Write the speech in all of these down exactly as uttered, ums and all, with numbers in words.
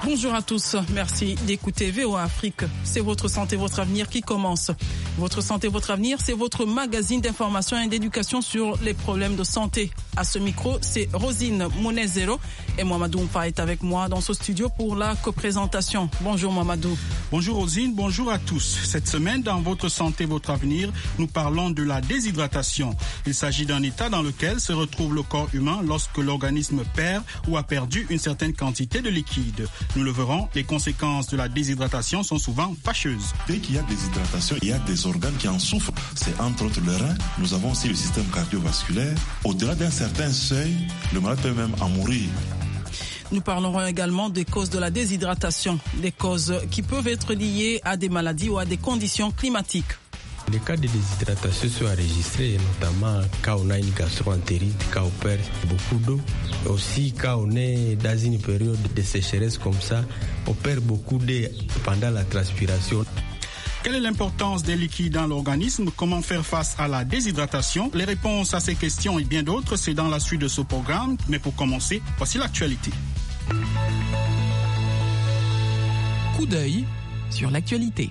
Bonjour à tous, merci d'écouter V O A Afrique. C'est votre santé, votre avenir qui commence. Votre santé, votre avenir, c'est votre magazine d'information et d'éducation sur les problèmes de santé. À ce micro, c'est Rosine Monezero et Mamadou Mpa est avec moi dans ce studio pour la coprésentation. Bonjour Mamadou. Bonjour Rosine, bonjour à tous. Cette semaine, dans Votre santé, votre avenir, nous parlons de la déshydratation. Il s'agit d'un état dans lequel se retrouve le corps humain lorsque l'organisme perd ou a perdu une certaine quantité de liquide. Nous le verrons, les conséquences de la déshydratation sont souvent fâcheuses. Dès qu'il y a déshydratation, il y a des organes qui en souffrent. C'est entre autres le rein. Nous avons aussi le système cardiovasculaire. Au-delà d'un certain seuil, le malade peut même en mourir. Nous parlerons également des causes de la déshydratation, des causes qui peuvent être liées à des maladies ou à des conditions climatiques. Les cas de déshydratation sont enregistrés, notamment quand on a une gastro-entérite, quand on perd beaucoup d'eau. Aussi, quand on est dans une période de sécheresse comme ça, on perd beaucoup d'eau pendant la transpiration. Quelle est l'importance des liquides dans l'organisme? Comment faire face à la déshydratation? Les réponses à ces questions et bien d'autres, c'est dans la suite de ce programme. Mais pour commencer, voici l'actualité. Coup d'œil sur l'actualité.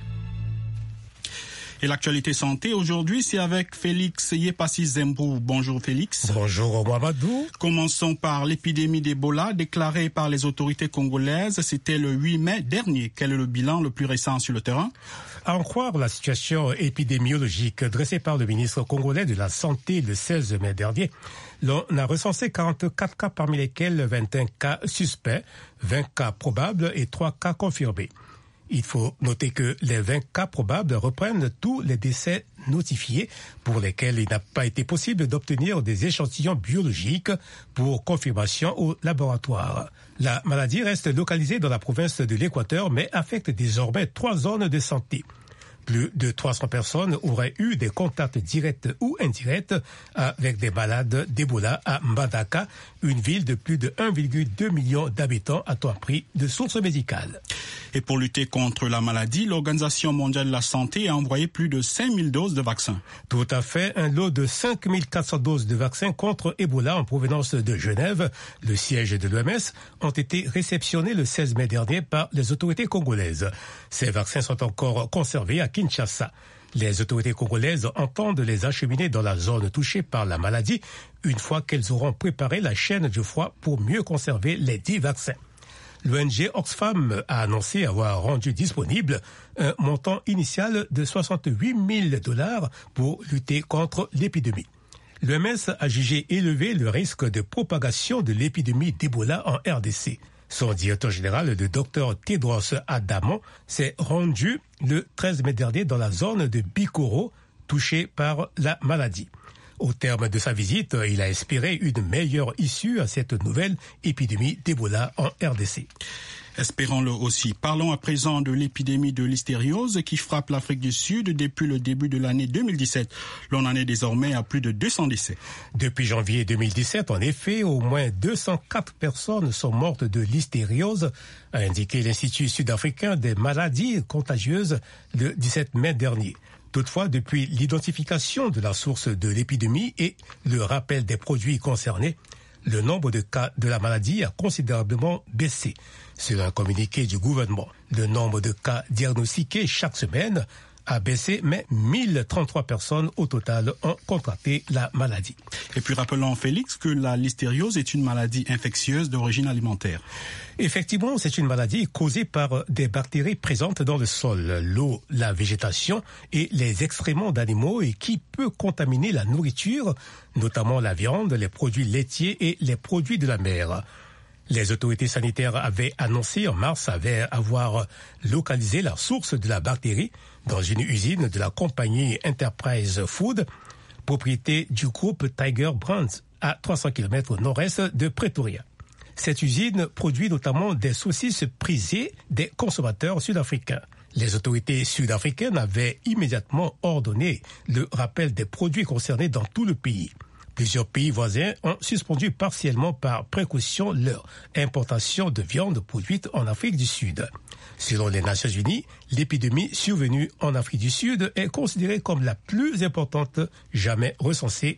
Et l'actualité santé aujourd'hui, c'est avec Félix Yepassi Zembou. Bonjour Félix. Bonjour Mamadou. Commençons par l'épidémie d'Ebola déclarée par les autorités congolaises. C'était le huit mai dernier. Quel est le bilan le plus récent sur le terrain? À en croire la situation épidémiologique dressée par le ministre congolais de la Santé le seize mai dernier, l'on a recensé quarante-quatre cas parmi lesquels vingt et un cas suspects, vingt cas probables et trois cas confirmés. Il faut noter que les vingt cas probables reprennent tous les décès notifiés pour lesquels il n'a pas été possible d'obtenir des échantillons biologiques pour confirmation au laboratoire. La maladie reste localisée dans la province de l'Équateur mais affecte désormais trois zones de santé. Plus de trois cents personnes auraient eu des contacts directs ou indirects avec des malades d'Ebola à Mbandaka, une ville de plus de un virgule deux million d'habitants, a-t-on appris de sources médicales. Et pour lutter contre la maladie, l'Organisation mondiale de la santé a envoyé plus de cinq mille doses de vaccins. Tout à fait, un lot de cinq mille quatre cents doses de vaccins contre Ebola en provenance de Genève, le siège de l'O M S, ont été réceptionnés le seize mai dernier par les autorités congolaises. Ces vaccins sont encore conservés à Kinshasa. Les autorités congolaises entendent les acheminer dans la zone touchée par la maladie une fois qu'elles auront préparé la chaîne du froid pour mieux conserver les dix vaccins. L'O N G Oxfam a annoncé avoir rendu disponible un montant initial de soixante-huit mille dollars pour lutter contre l'épidémie. L'O M S a jugé élevé le risque de propagation de l'épidémie d'Ebola en R D C. Son directeur général, le docteur Tedros Adhanom, s'est rendu le treize mai dernier dans la zone de Bikoro, touchée par la maladie. Au terme de sa visite, il a espéré une meilleure issue à cette nouvelle épidémie d'Ebola en R D C. Espérons-le aussi. Parlons à présent de l'épidémie de l'hystériose qui frappe l'Afrique du Sud depuis le début de l'année deux mille dix-sept. L'on en est désormais à plus de deux cents décès. Depuis janvier deux mille dix-sept, en effet, au moins deux cent quatre personnes sont mortes de l'hystériose, a indiqué l'Institut sud-africain des maladies contagieuses le dix-sept mai dernier. Toutefois, depuis l'identification de la source de l'épidémie et le rappel des produits concernés, le nombre de cas de la maladie a considérablement baissé. Selon un communiqué du gouvernement, le nombre de cas diagnostiqués chaque semaine a baissé, mais mille trente-trois personnes au total ont contracté la maladie. Et puis rappelons, Félix, que la listériose est une maladie infectieuse d'origine alimentaire. Effectivement, c'est une maladie causée par des bactéries présentes dans le sol, l'eau, la végétation et les excréments d'animaux et qui peut contaminer la nourriture, notamment la viande, les produits laitiers et les produits de la mer. Les autorités sanitaires avaient annoncé en mars avoir localisé la source de la bactérie dans une usine de la compagnie Enterprise Food, propriété du groupe Tiger Brands, à trois cents kilomètres au nord-est de Pretoria. Cette usine produit notamment des saucisses prisées des consommateurs sud-africains. Les autorités sud-africaines avaient immédiatement ordonné le rappel des produits concernés dans tout le pays. Plusieurs pays voisins ont suspendu partiellement par précaution leur importation de viande produite en Afrique du Sud. Selon les Nations Unies, l'épidémie survenue en Afrique du Sud est considérée comme la plus importante jamais recensée